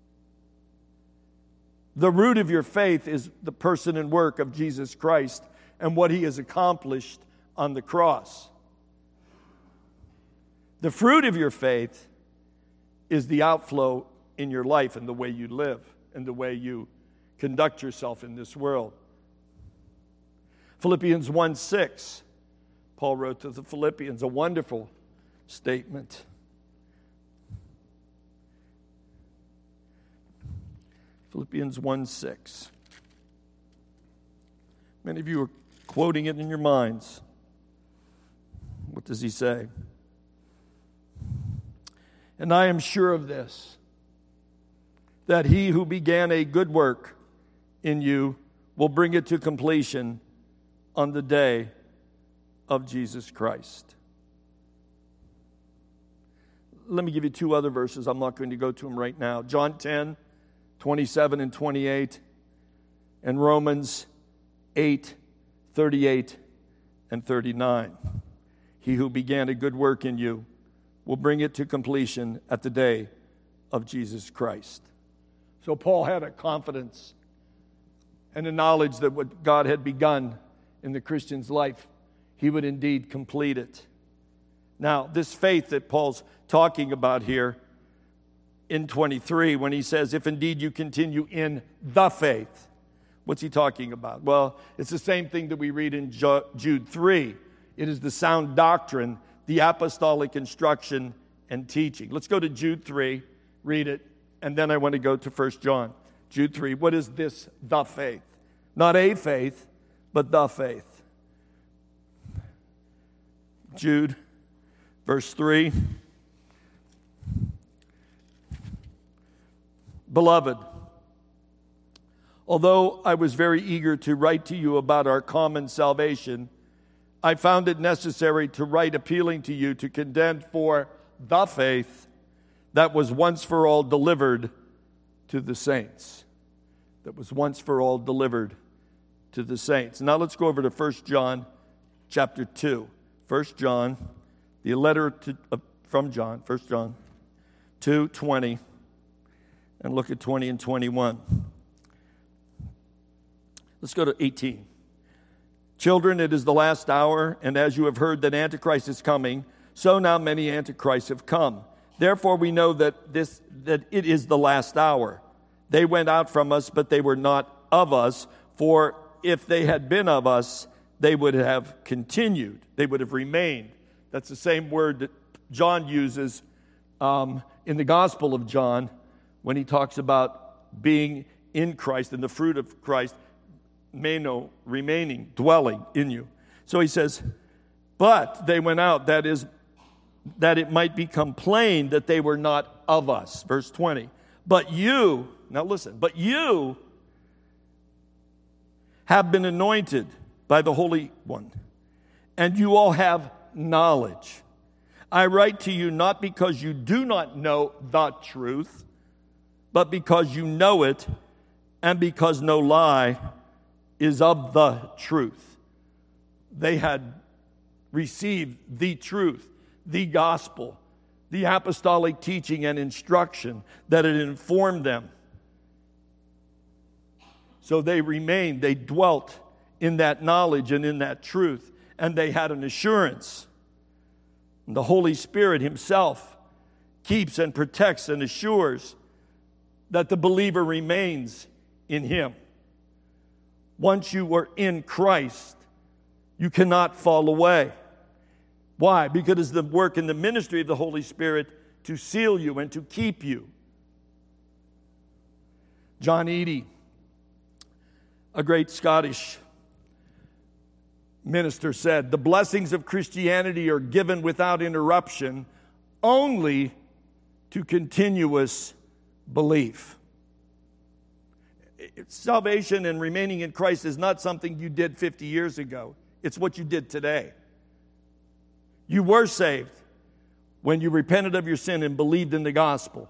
The root of your faith is the person and work of Jesus Christ, and what he has accomplished on the cross. The fruit of your faith is the outflow in your life and the way you live and the way you conduct yourself in this world. Philippians 1:6, Paul wrote to the Philippians, a wonderful statement. Philippians 1:6. Many of you are quoting it in your minds. What does he say? And I am sure of this, that he who began a good work in you will bring it to completion on the day of Jesus Christ. Let me give you two other verses. I'm not going to go to them right now. John 10, 27 and 28, and Romans 8, 38 and 39. He who began a good work in you will bring it to completion at the day of Jesus Christ. So Paul had a confidence and a knowledge that what God had begun in the Christian's life, he would indeed complete it. Now, this faith that Paul's talking about here in 23, when he says, if indeed you continue in the faith, what's he talking about? Well, it's the same thing that we read in Jude 3. It is the sound doctrine, the apostolic instruction and teaching. Let's go to Jude 3, read it, and then I want to go to 1 John. Jude 3, what is this, the faith? Not a faith, but the faith. Jude, verse 3. Beloved, although I was very eager to write to you about our common salvation, I found it necessary to write appealing to you to contend for the faith that was once for all delivered to the saints. That was once for all delivered to the saints. Now let's go over to 1 John chapter 2. 1 John, the letter from John, 1 John 2:20, and look at 20 and 21. Let's go to 18. Children, it is the last hour, and as you have heard that Antichrist is coming, so now many Antichrists have come. Therefore we know that it is the last hour. They went out from us, but they were not of us, for if they had been of us, they would have continued. They would have remained. That's the same word that John uses in the Gospel of John when he talks about being in Christ and the fruit of Christ, meno, remaining, dwelling in you. So he says, but they went out, that is, that it might become plain that they were not of us. Verse 20. But you, now listen, but you have been anointed by the Holy One, and you all have knowledge. I write to you not because you do not know the truth, but because you know it, and because no lie is of the truth. They had received the truth, the gospel, the apostolic teaching and instruction that had informed them. So they remained, they dwelt in that knowledge and in that truth, and they had an assurance. And the Holy Spirit himself keeps and protects and assures that the believer remains in him. Once you are in Christ, you cannot fall away. Why? Because it's the work and the ministry of the Holy Spirit to seal you and to keep you. John Eadie, a great Scottish minister, said, the blessings of Christianity are given without interruption only to continuous belief. Salvation and remaining in Christ is not something you did 50 years ago. It's what you did today. You were saved when you repented of your sin and believed in the gospel.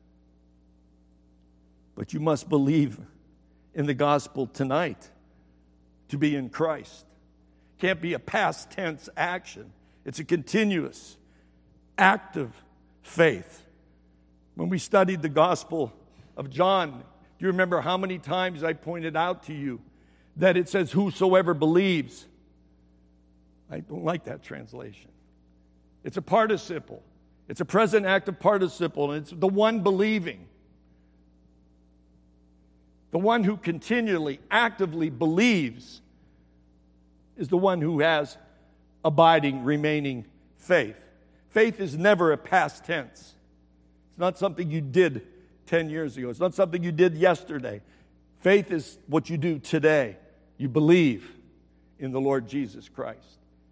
But you must believe in the gospel tonight to be in Christ. Can't be a past tense action. It's a continuous, active faith. When we studied the Gospel of John, do you remember how many times I pointed out to you that it says whosoever believes. I don't like that translation. It's a participle. It's a present active participle, and it's the one believing. The one who continually, actively believes is the one who has abiding, remaining faith. Faith is never a past tense. It's not something you did 10 years ago. It's not something you did yesterday. Faith is what you do today. You believe in the Lord Jesus Christ.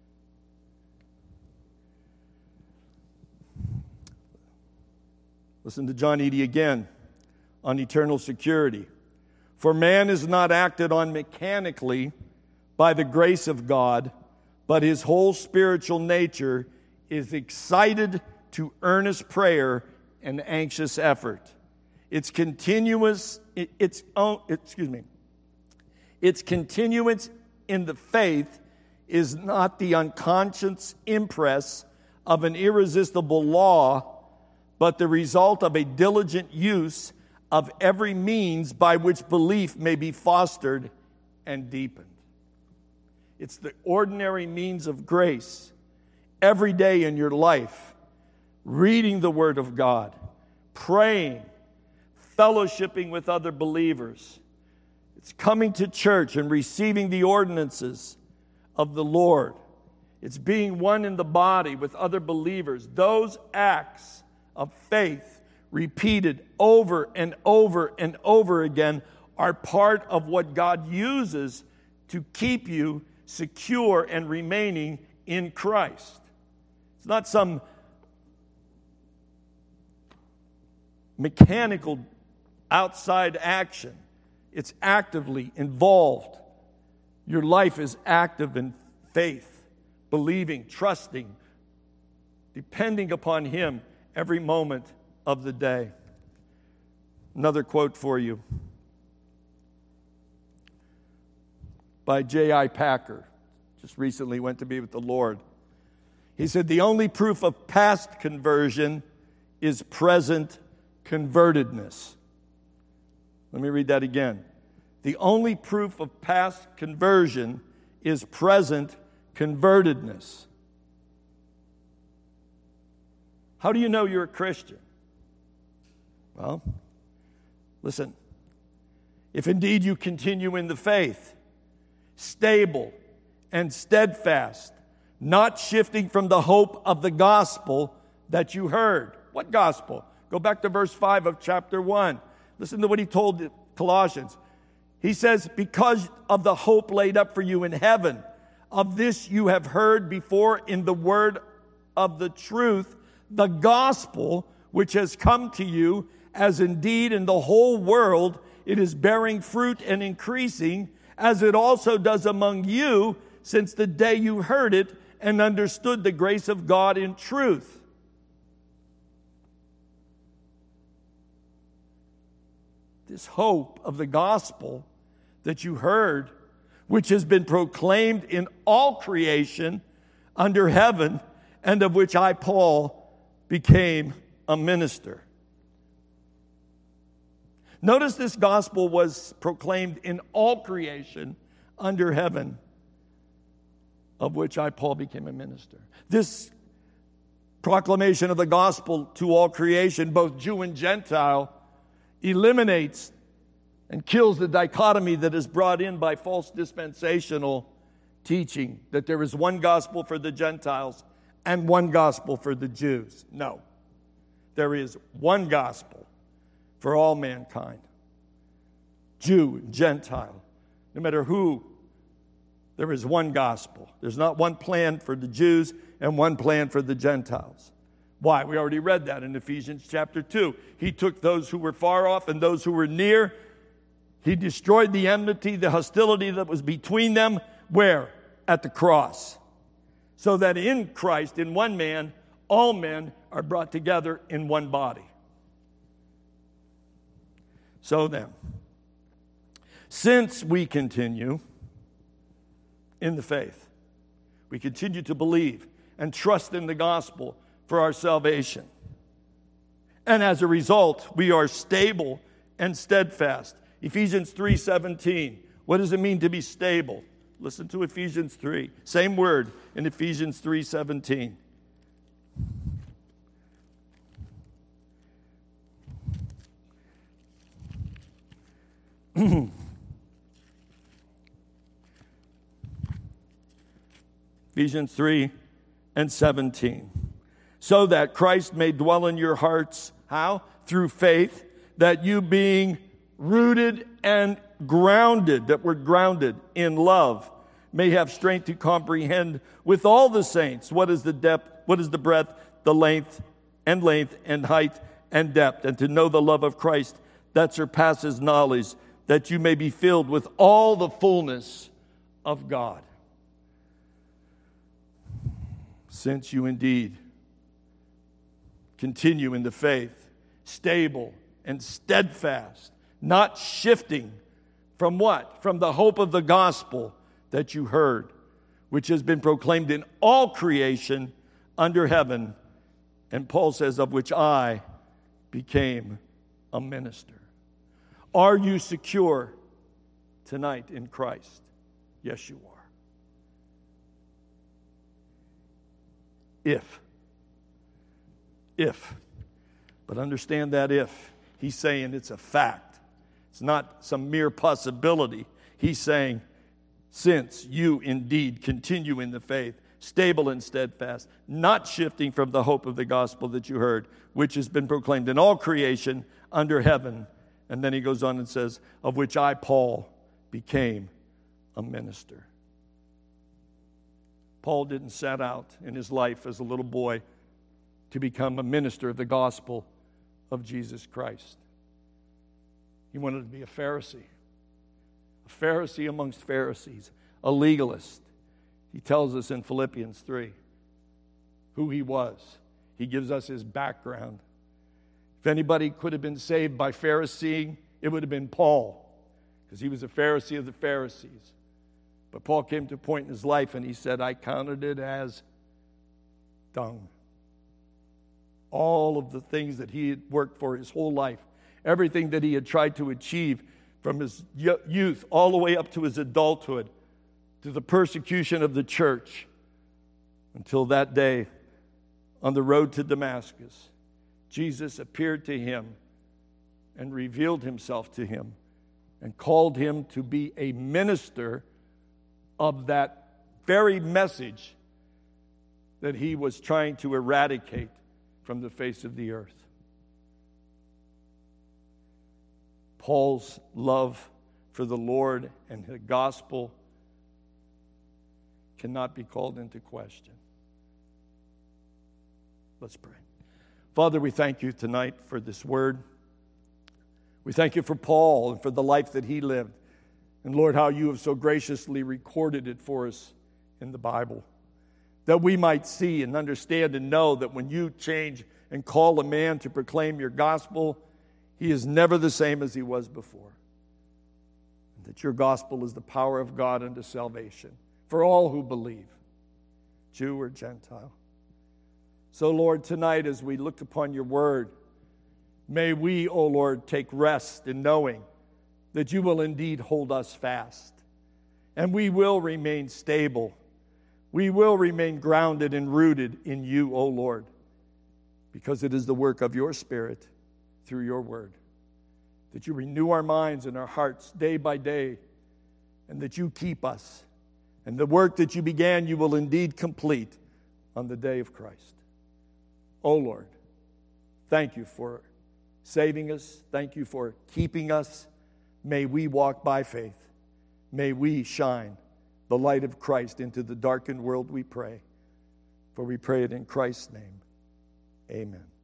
Listen to John Eadie again on eternal security. For man is not acted on mechanically by the grace of God, but his whole spiritual nature is excited to earnest prayer and anxious effort. Its continuance in the faith is not the unconscious impress of an irresistible law, but the result of a diligent use of every means by which belief may be fostered and deepened. It's the ordinary means of grace every day in your life, reading the Word of God, praying, fellowshipping with other believers. It's coming to church and receiving the ordinances of the Lord. It's being one in the body with other believers. Those acts of faith, repeated over and over and over again, are part of what God uses to keep you secure and remaining in Christ. It's not some mechanical outside action. It's actively involved. Your life is active in faith, believing, trusting, depending upon Him every moment of the day. Another quote for you by J.I. Packer. Just recently went to be with the Lord. He said, the only proof of past conversion is present convertedness. Let me read that again. The only proof of past conversion is present convertedness. How do you know you're a Christian? Well, listen. If indeed you continue in the faith, stable and steadfast, not shifting from the hope of the gospel that you heard. What gospel? Go back to verse 5 of chapter 1. Listen to what he told the Colossians. He says, because of the hope laid up for you in heaven, of this you have heard before in the word of the truth, the gospel which has come to you, as indeed in the whole world it is bearing fruit and increasing, as it also does among you, since the day you heard it and understood the grace of God in truth. This hope of the gospel that you heard, which has been proclaimed in all creation under heaven, and of which I, Paul, became a minister. Notice this gospel was proclaimed in all creation under heaven, of which I, Paul, became a minister. This proclamation of the gospel to all creation, both Jew and Gentile, eliminates and kills the dichotomy that is brought in by false dispensational teaching, that there is one gospel for the Gentiles and one gospel for the Jews. No. There is one gospel for all mankind. Jew, Gentile, no matter who, there is one gospel. There's not one plan for the Jews and one plan for the Gentiles. Why? We already read that in Ephesians chapter 2. He took those who were far off and those who were near. He destroyed the enmity, the hostility that was between them. Where? At the cross. So that in Christ, in one man, all men are brought together in one body. So then, since we continue in the faith, we continue to believe and trust in the gospel for our salvation. And as a result, we are stable and steadfast. Ephesians 3:17, What does it mean to be stable? Listen to Ephesians 3. Same word in Ephesians 3:17. Ephesians 3:17. So that Christ may dwell in your hearts, how? Through faith, that you being rooted and grounded, that word grounded, in love, may have strength to comprehend with all the saints what is the depth, what is the breadth, the length and height and depth, and to know the love of Christ that surpasses knowledge, that you may be filled with all the fullness of God. Since you indeed continue in the faith, stable and steadfast, not shifting from what? From the hope of the gospel that you heard, which has been proclaimed in all creation under heaven, and Paul says, of which I became a minister. Are you secure tonight in Christ? Yes, you are. If. But understand that if. He's saying it's a fact. It's not some mere possibility. He's saying, since you indeed continue in the faith, stable and steadfast, not shifting from the hope of the gospel that you heard, which has been proclaimed in all creation under heaven. And then he goes on and says, of which I, Paul, became a minister. Paul didn't set out in his life as a little boy to become a minister of the gospel of Jesus Christ. He wanted to be a Pharisee amongst Pharisees, a legalist. He tells us in Philippians 3 who he was. He gives us his background. If anybody could have been saved by Phariseeing, it would have been Paul, because he was a Pharisee of the Pharisees. But Paul came to a point in his life and he said, I counted it as dung. All of the things that he had worked for his whole life, everything that he had tried to achieve from his youth all the way up to his adulthood, to the persecution of the church, until that day on the road to Damascus, Jesus appeared to him and revealed himself to him and called him to be a minister of that very message that he was trying to eradicate from the face of the earth. Paul's love for the Lord and the gospel cannot be called into question. Let's pray. Father, we thank you tonight for this word. We thank you for Paul and for the life that he lived. And Lord, how you have so graciously recorded it for us in the Bible, that we might see and understand and know that when you change and call a man to proclaim your gospel, he is never the same as he was before. And that your gospel is the power of God unto salvation for all who believe, Jew or Gentile. So, Lord, tonight as we look upon your word, may we, O Lord, take rest in knowing that you will indeed hold us fast. And we will remain stable. We will remain grounded and rooted in you, O Lord, because it is the work of your Spirit through your word, that you renew our minds and our hearts day by day, and that you keep us. And the work that you began, you will indeed complete on the day of Christ. O Lord, thank you for saving us. Thank you for keeping us. May we walk by faith. May we shine the light of Christ into the darkened world, we pray. For we pray it in Christ's name. Amen.